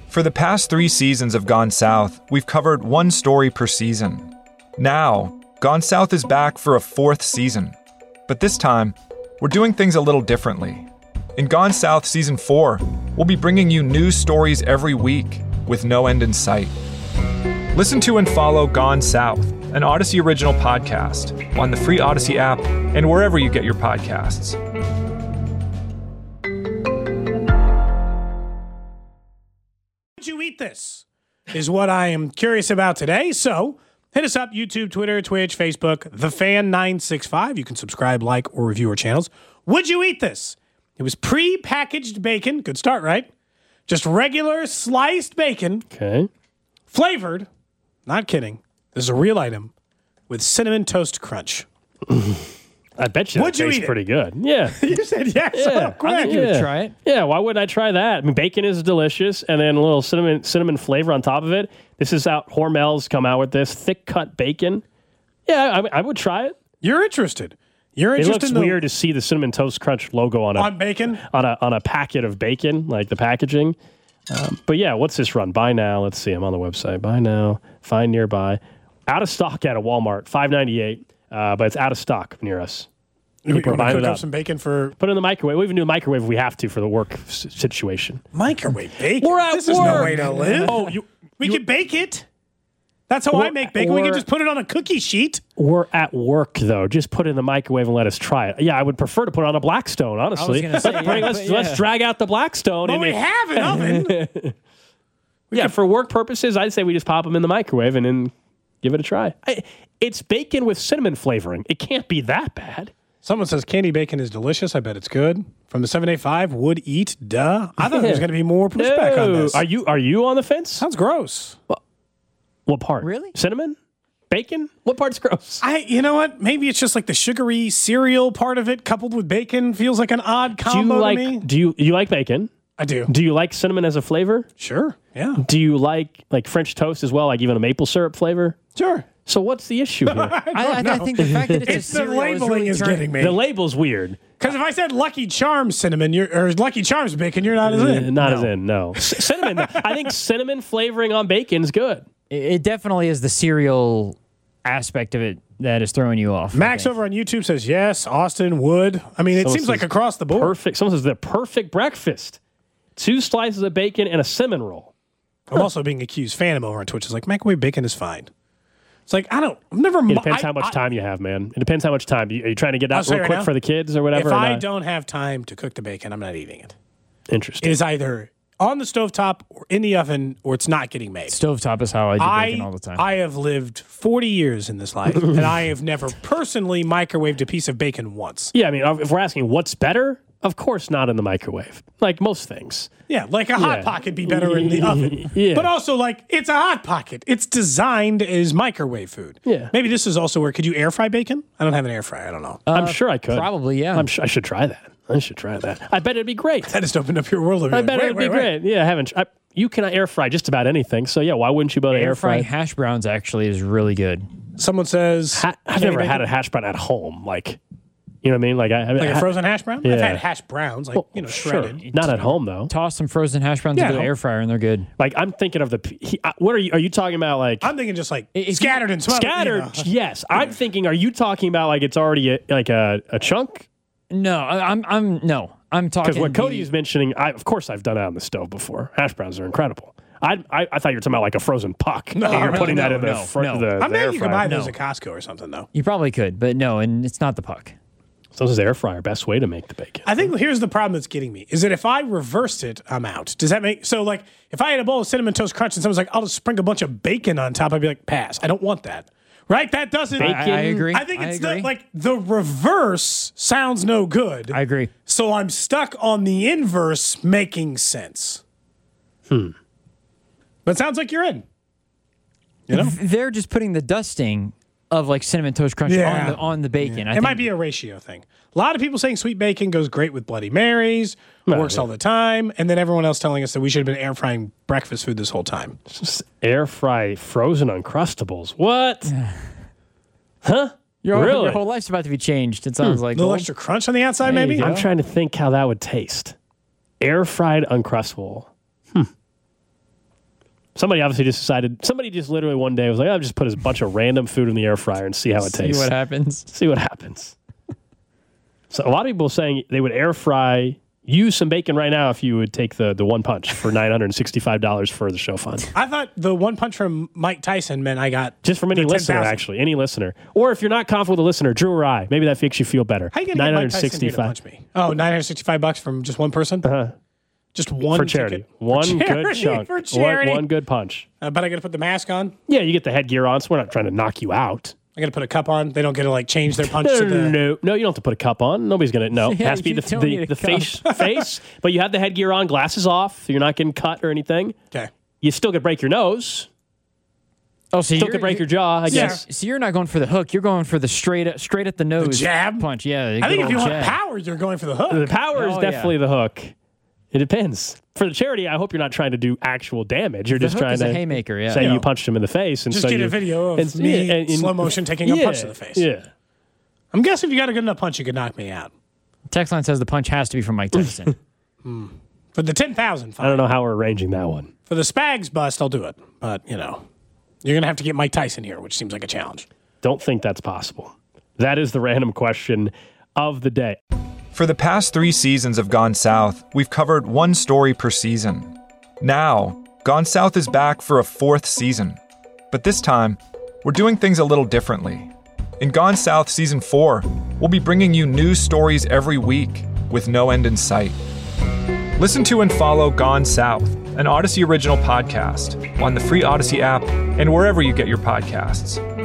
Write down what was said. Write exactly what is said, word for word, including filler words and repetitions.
For the past three seasons of Gone South, we've covered one story per season. Now, Gone South is back for a fourth season. But this time, we're doing things a little differently. In Gone South Season four, we'll be bringing you new stories every week with no end in sight. Listen to and follow Gone South, an Odyssey original podcast, on the free Odyssey app and wherever you get your podcasts. Would you eat this? Is what I am curious about today. So hit us up, YouTube, Twitter, Twitch, Facebook, The Fan nine six five. You can subscribe, like, or review our channels. Would you eat this? It was pre-packaged bacon. Good start, right? Just regular sliced bacon. Okay. Flavored, not kidding, this is a real item, with Cinnamon Toast Crunch. I bet you Would that you tastes eat it? pretty good. Yeah. You said yes. Yeah. Oh, quick. I think you would try it. Yeah, why wouldn't I try that? I mean, bacon is delicious, and then a little cinnamon cinnamon flavor on top of it. This is out. Hormel's come out with this thick cut bacon. Yeah, I, I would try it. You're interested. You're It interested looks in the, weird to see the Cinnamon Toast Crunch logo on a on bacon? on a on a packet of bacon, like the packaging. Um, but yeah, what's this run? Buy now. Let's see. I'm on the website. Buy now. Find nearby. Out of stock at a Walmart. five ninety-eight. Uh, but it's out of stock near us. You People are want buying to it cook up. up some bacon for Put it in the microwave. We even do a microwave if we have to for the work s- situation. microwave bacon? We're at this is no work. way to live. Oh, you, we you- can bake it. That's how Or- I make bacon. We can or- just put it on a cookie sheet. We're at work though. Just put it in the microwave and let us try it. Yeah, I would prefer to put it on a Blackstone. Honestly, gonna say, Let's yeah, bring- let's, but yeah. let's drag out the Blackstone. But and we it- have an oven. yeah, for work purposes, I'd say we just pop them in the microwave and then give it a try. I, it's bacon with cinnamon flavoring. It can't be that bad. Someone says candy bacon is delicious. I bet it's good. From the seven eight five, would eat, duh. I thought there was going to be more pushback on No. this. Are you are you on the fence? Sounds gross. What part? Really? Cinnamon? Bacon? What part's gross? I, you know what? Maybe it's just like the sugary cereal part of it coupled with bacon feels like an odd Do you combo like to me. do you you like bacon? I do. Do you like cinnamon as a flavor? Sure. Yeah. Do you like like French toast as well, like even a maple syrup flavor? Sure. So what's the issue here? I, I, I think the fact that it's, It's a the cereal labeling is, really is turning- getting me. The label's weird. Because if I said Lucky Charms cinnamon, you're, or Lucky Charms bacon, you're not as Uh, in. Not No. as in, no. C- cinnamon. I think cinnamon flavoring on bacon's good. It, it definitely is the cereal aspect of it that is throwing you off. I Max think. over on YouTube says yes. Austin would. I mean, it Someone seems like says across the board. Perfect. Someone says the perfect breakfast. Two slices of bacon and a cinnamon roll. I'm also being accused. Phantom over on Twitch is like microwave bacon is fine. It's like I don't. I'm never. It depends I, how much I- time you have, man. It depends how much time. You- Are you trying to get I'll out say real right quick now, for the kids or whatever? If or I not? don't have time to cook the bacon, I'm not eating it. It Interesting. is either on the stovetop or in the oven, or it's not getting made. Stovetop is how I do bacon I, all the time. I have lived forty years in this life, and I have never personally microwaved a piece of bacon once. Yeah, I mean, if we're asking what's better, of course not in the microwave. Like most things. Yeah, like a hot Yeah. pocket be better in the oven. Yeah. But also, like, it's a hot pocket. It's designed as microwave food. Yeah. Maybe this is also where, could you air fry bacon? I don't have an air fryer. I don't know. I'm sure I could. Probably, yeah. I'm sure I should try that. I should try that. I bet it'd be great. I just opened up your world. Of I like, bet wait, it would wait, be wait. great. Yeah, I haven't. I, you can air fry just about anything. So yeah, why wouldn't you be able to air, Air fry? frying hash browns actually is really good. Someone says, Ha- I've candy never had bacon? a hash brown at home. Like, you know what I mean? Like, I, I Like a ha- frozen hash brown? I've Yeah. had hash browns, like, you know, sure. shredded. Not at home though. Toss some frozen hash browns Yeah, into the home. air fryer and they're good. Like, I'm thinking of the. p- He, uh, what are you? Are you talking about? Like I'm thinking just like If you- scattered and smothered. scattered? You know. Yes, I'm thinking. Are you talking about like it's already a, like a, a chunk? No, I, I'm I'm no. I'm talking Because what the- Cody's mentioning, I of course I've done it on the stove before. Hash browns are incredible. I I, I thought you were talking about like a frozen puck. No, you're no, putting that no, in the, no, fr- no. the, I'm the air thinking you could buy fryer. those No. at Costco or something, though. You probably could, but no, and it's not the puck. So this is air fryer, best way to make the bacon. I think here's the problem that's getting me is that if I reversed it, I'm out. Does that make so? Like, if I had a bowl of cinnamon toast crunch and someone's like, "I'll just sprinkle a bunch of bacon on top," I'd be like, "Pass. I don't want that." Right? That doesn't. Bacon- I, I agree. I think I it's agree. the, like the reverse sounds no good. I agree. So I'm stuck on the inverse making sense. Hmm. But it sounds like you're in. You know? They're just putting the dusting of like cinnamon toast crunch Yeah. on the on the bacon. I It think might be a ratio thing. A lot of people saying sweet bacon goes great with Bloody Marys, Well, works yeah. all the time, and then everyone else telling us that we should have been air frying breakfast food this whole time. Just air fry frozen Uncrustables. What? Huh? your, whole- really? your whole life's about to be changed. It sounds like A little well, extra crunch on the outside, There you maybe? go. I'm trying to think how that would taste. Air fried Uncrustable. Somebody obviously just decided, somebody just literally one day was like, I'll just put a bunch of random food in the air fryer and see how it See tastes. what happens. See what happens. So a lot of people saying they would air fry, use some bacon right now if you would take the, the one punch for nine hundred sixty-five dollars for the show fund. I thought the one punch from Mike Tyson meant I got Just from any the listener, ten thousand. actually. Any listener. Or if you're not confident with a listener, Drew or I, maybe that makes you feel better. How you going to get Mike Tyson here to punch me? Oh, nine hundred sixty-five bucks from just one person? Uh-huh. Just one For charity. ticket? One for charity, good chunk. For One, charity. one good punch. Uh, but I got to put the mask on. Yeah, you get the headgear on, so we're not trying to knock you out. I got to put a cup on. They don't get to like change their punch No, to the. no, no, you don't have to put a cup on. Nobody's going to, no. It Yeah, has to be you the, told me the, to the cup. face, face, but you have the headgear on, glasses off, so you're not getting cut or anything. Okay. You still could break your nose. Oh, so Still you're, could break your jaw, I Yeah. guess. So you're not going for the hook. You're going for the straight at, straight at the nose jab? punch. Yeah, the I good think if old you want jab. power, you're going for the hook. The power is Oh, yeah. definitely the hook. It depends. For the charity, I hope you're not trying to do actual damage. You're The just hook trying is to a haymaker. Yeah. say Yeah. you punched him in the face, and Just so get you, a video of and- me yeah, and- and- slow motion taking a yeah, punch to the face. Yeah. I'm guessing if you got a good enough punch, you could knock me out. Text line says the punch has to be from Mike Tyson. For the ten thousand, I fine. don't know how we're arranging that one. For the Spags bust, I'll do it. But, you know, you're going to have to get Mike Tyson here, which seems like a challenge. Don't think that's possible. That is the random question of the day. For the past three seasons of Gone South, we've covered one story per season. Now, Gone South is back for a fourth season. But this time, we're doing things a little differently. In Gone South Season four, we'll be bringing you new stories every week with no end in sight. Listen to and follow Gone South, an Odyssey original podcast, on the free Odyssey app and wherever you get your podcasts.